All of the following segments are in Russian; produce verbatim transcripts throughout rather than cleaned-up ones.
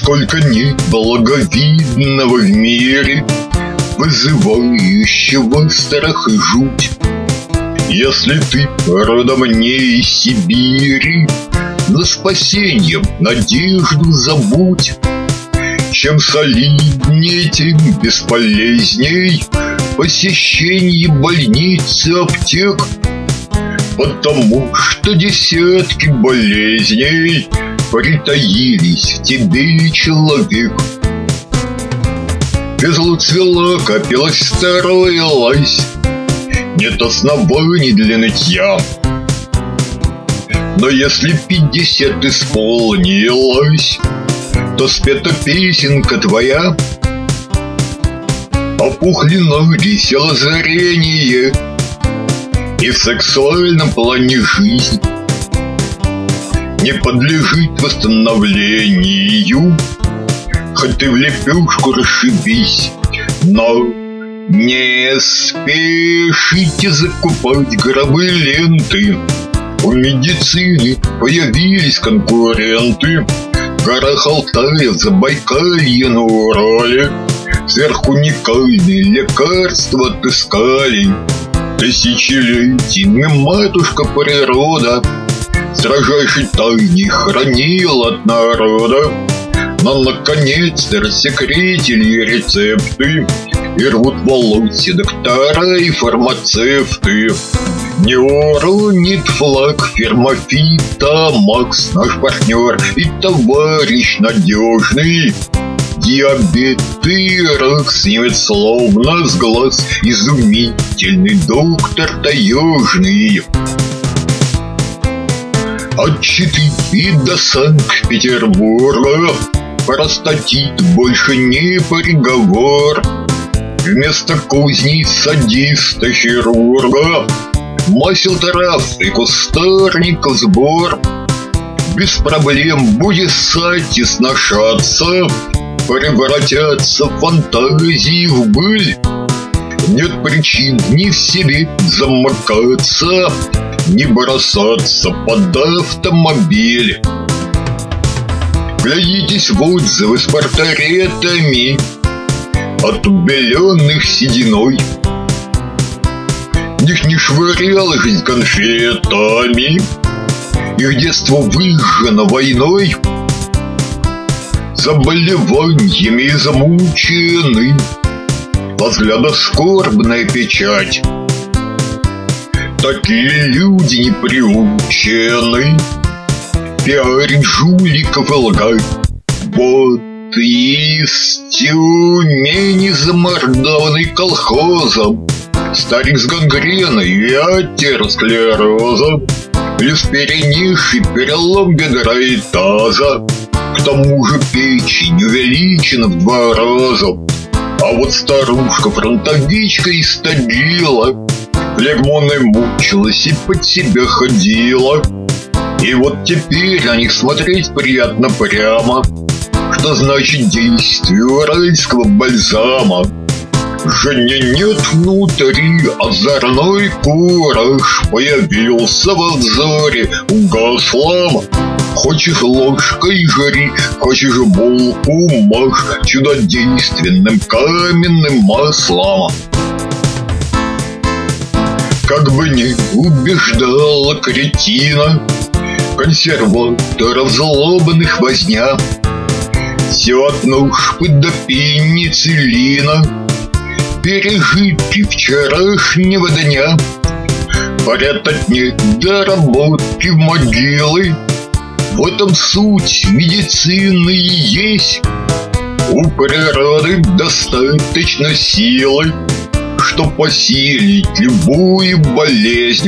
Сколько нет благовидного в мире, вызывающего страх и жуть. Если ты родом не из Сибири, на спасенье надежду забудь. Чем солиднее, тем бесполезней посещение больниц и аптек, потому что десятки болезней притаились в тебе, человек. Безлуцвела, копилась, строилась, нет оснований для нытья. Но если пятьдесят исполнилось, то спета песенка твоя. Опухли ноги, село зрение, и в сексуальном плане жизнь не подлежит восстановлению. Хоть ты в лепешку расшибись, но не спешите закупать гробы ленты. У медицины появились конкуренты. В горах Алтая, в Забайкалье, на Урале сверхуникальные лекарства отыскали. Тысячелетиями матушка природа строжайшей тайне хранила от народа. Но наконец-то рассекретили рецепты и рвут волосы доктора и фармацевты. Не уронит флаг ферма Макс, наш партнер и товарищ надежный. Диабет и рак снимет словно с глаз изумительный доктор таежный. От Читы и до Санкт-Петербурга простатит больше не приговор. Вместо кузней садиста-хирурга масел трав и кустарников сбор. Без проблем будет сати сношаться, превратятся фантазии в быль. Нет причин ни в себе замыкаться, не бросаться под автомобиль. Глядитесь в отзывы с портретами отубеленных сединой. Их не швыряла жизнь конфетами, их детство выжжено войной. Заболеваниями замучены, во взгляда скорбная печать. Такие люди не приучены пиарить жуликов и лгать. Вот из Тюмени, замордованный колхозом, старик с гангреной и атеросклерозом, плюс перенесший перелом бедра и таза. К тому же печень увеличена в два раза. А вот старушка-фронтовичка истодила, флегмоной мучилась и под себя ходила. И вот теперь на них смотреть приятно прямо. Что значит действие уральского бальзама? Жене нет внутри, озорной кураж появился во взоре, угасла. Хочешь ложкой жри, хочешь булку мажь чудодейственным каменным маслом. Как бы ни убеждала кретина консерваторов злобных возня, все от ножпы до пенициллина, пережитки вчерашнего дня, порядок нет доработки в могилы. В этом суть медицины есть. У природы достаточно силы, чтоб осилить любую болезнь.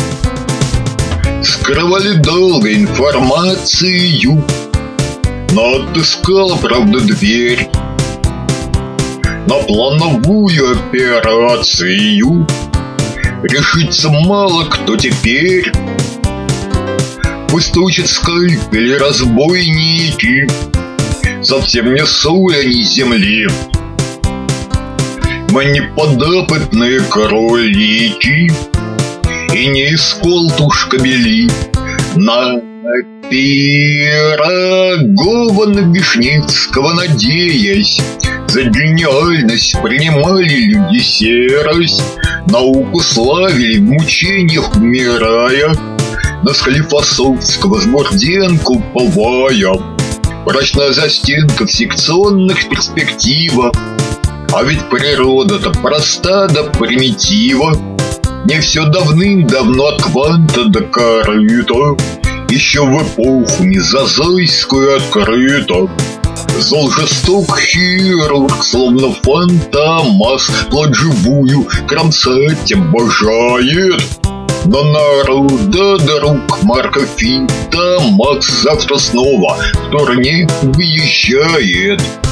Скрывали долго информацию, но отыскала, правда, дверь на плановую операцию. Решится мало кто теперь. Пусть учат скальпели разбойники, совсем не соль они земли. Мы не подопытные кролики и не из колтуш кобели. На Пирогова, на Вишневского надеясь, за гениальность принимали люди серость, науку славили, в мучениях умирая, на Склифосовского с Бурденко уповая. Мрачная застенка в секционных перспективах. А ведь природа-то проста до примитива. Не все давным-давно от кванта до корыта, еще в эпоху мезозойскую открыто. Зол жесток хирург, словно фантомас, плоть живую кромсать обожает. Но народа друг Марка Фита Макс завтра снова в турне выезжает.